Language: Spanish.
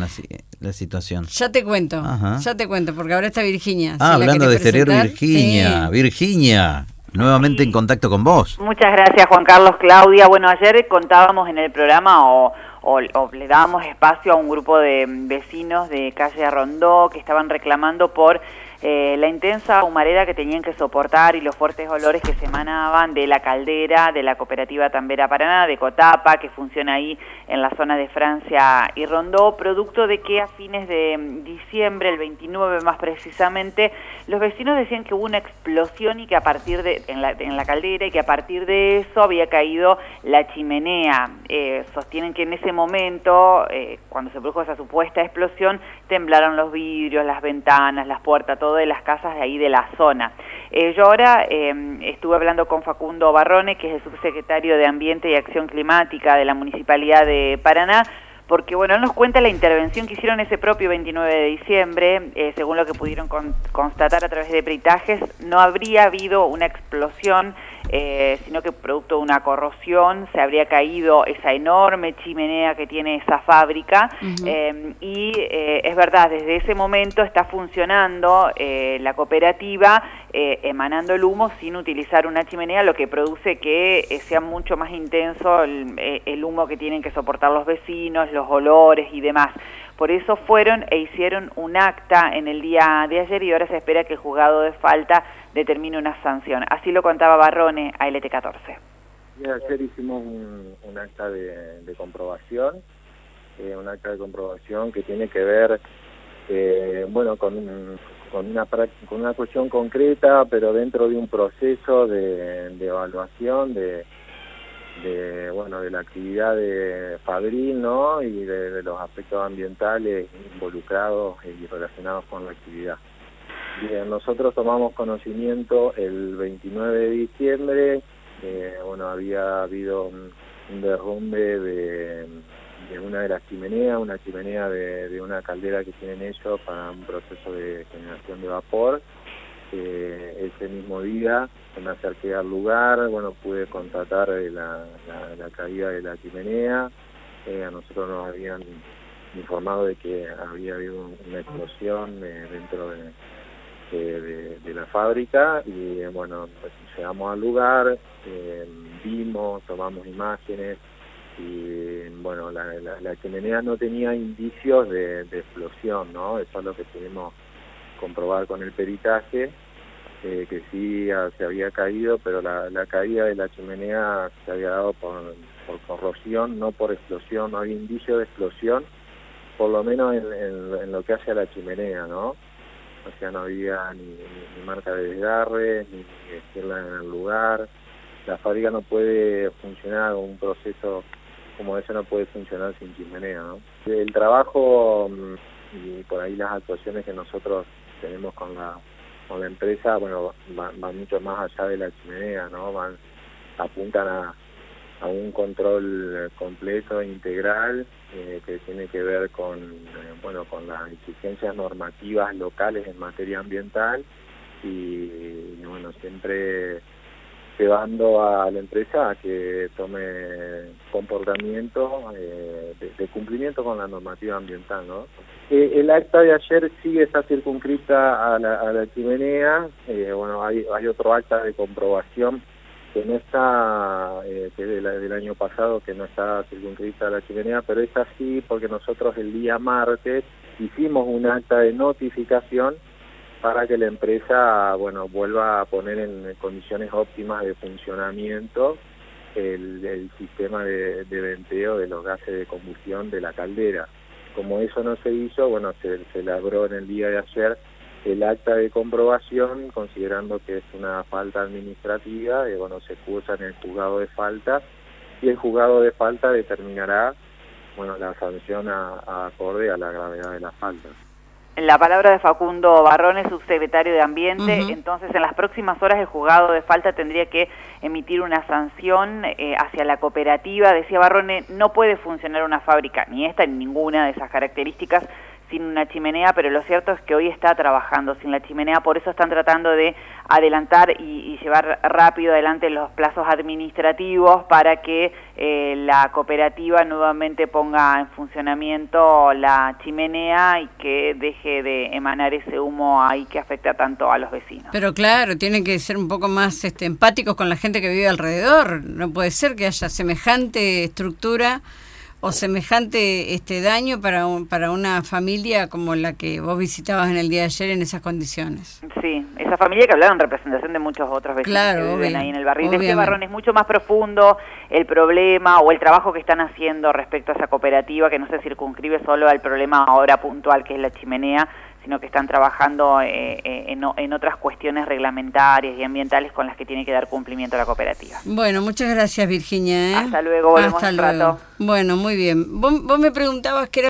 la situación? Ya te cuento, porque ahora está Virginia. Hablando de exterior, Virginia. Sí. Virginia, nuevamente en contacto con vos. Muchas gracias, Juan Carlos, Claudia. Bueno, ayer contábamos en el programa o le dábamos espacio a un grupo de vecinos de calle Rondó que estaban reclamando por la intensa humareda que tenían que soportar y los fuertes olores que se emanaban de la caldera de la cooperativa Tambera Paraná, de Cotapa, que funciona ahí en la zona de Francia y Rondó, producto de que a fines de diciembre, el 29 más precisamente, los vecinos decían que hubo una explosión y que a partir de en la caldera y que a partir de eso había caído la chimenea. Sostienen que en ese momento, cuando se produjo esa supuesta explosión, temblaron los vidrios, las ventanas, las puertas, todo de las casas de ahí de la zona. Yo ahora estuve hablando con Facundo Barrone, que es el subsecretario de Ambiente y Acción Climática de la Municipalidad de Paraná, porque bueno, él nos cuenta la intervención que hicieron ese propio 29 de diciembre, según lo que pudieron constatar a través de peritajes, no habría habido una explosión, sino que producto de una corrosión se habría caído esa enorme chimenea que tiene esa fábrica. Y es verdad, desde ese momento está funcionando la cooperativa emanando el humo sin utilizar una chimenea, lo que produce que sea mucho más intenso el humo que tienen que soportar los vecinos, los olores y demás. Por eso fueron e hicieron un acta en el día de ayer y ahora se espera que el juzgado de falta determine una sanción. Así lo contaba Barrone a LT14. Ayer hicimos un acta de comprobación, que tiene que ver con una cuestión concreta, pero dentro de un proceso de evaluación de la actividad de Fabril, ¿no? Y de los aspectos ambientales involucrados y relacionados con la actividad. Bien, nosotros tomamos conocimiento el 29 de diciembre, había habido un derrumbe de una de las chimeneas, una chimenea de una caldera que tienen ellos para un proceso de generación de vapor. Ese mismo día me acerqué al lugar, pude constatar la caída de la chimenea. A nosotros nos habían informado de que había habido una explosión dentro de la fábrica y llegamos al lugar, vimos, tomamos imágenes y la chimenea no tenía indicios de explosión, ¿no? Eso es lo que pudimos comprobar con el peritaje, que sí se había caído, pero la caída de la chimenea se había dado por corrosión, no por explosión, no había indicio de explosión, por lo menos en lo que hace a la chimenea, ¿no? O sea, no había ni marca de desgarre, ni esquela en el lugar. La fábrica no puede funcionar, un proceso como ese no puede funcionar sin chimenea, ¿no? El trabajo y por ahí las actuaciones que nosotros tenemos con la empresa, van mucho más allá de la chimenea, ¿no? Apuntan a un control completo, integral, que tiene que ver con las exigencias normativas locales en materia ambiental y siempre llevando a la empresa a que tome comportamiento de cumplimiento con la normativa ambiental, ¿no? El acta de ayer sigue está circunscrita a la chimenea. Hay otro acta de comprobación que no está, que es del año pasado, que no está circunscrita a la chimenea, pero es así porque nosotros el día martes hicimos un acta de notificación para que la empresa vuelva a poner en condiciones óptimas de funcionamiento el sistema de venteo de los gases de combustión de la caldera. Como eso no se hizo, se elaboró en el día de ayer el acta de comprobación, considerando que es una falta administrativa, se cursa en el juzgado de falta y el juzgado de falta determinará la sanción acorde a la gravedad de la falta. La palabra de Facundo Barrone, subsecretario de Ambiente. Entonces, en las próximas horas el juzgado de falta tendría que emitir una sanción hacia la cooperativa. Decía Barrone, no puede funcionar una fábrica, ni esta ni ninguna de esas características, sin una chimenea, pero lo cierto es que hoy está trabajando sin la chimenea, por eso están tratando de adelantar y llevar rápido adelante los plazos administrativos para que la cooperativa nuevamente ponga en funcionamiento la chimenea y que deje de emanar ese humo ahí que afecta tanto a los vecinos. Pero claro, tienen que ser un poco más empáticos con la gente que vive alrededor. No puede ser que haya semejante estructura o semejante daño para una familia como la que vos visitabas en el día de ayer en esas condiciones. Sí, esa familia que hablaba en representación de muchos otros vecinos que viven ahí en el barrio. De Barrón es mucho más profundo el problema o el trabajo que están haciendo respecto a esa cooperativa, que no se circunscribe solo al problema ahora puntual que es la chimenea, sino que están trabajando en otras cuestiones reglamentarias y ambientales con las que tiene que dar cumplimiento la cooperativa. Bueno, muchas gracias, Virginia. Hasta luego, volvemos un rato. Bueno, muy bien. Vos me preguntabas qué era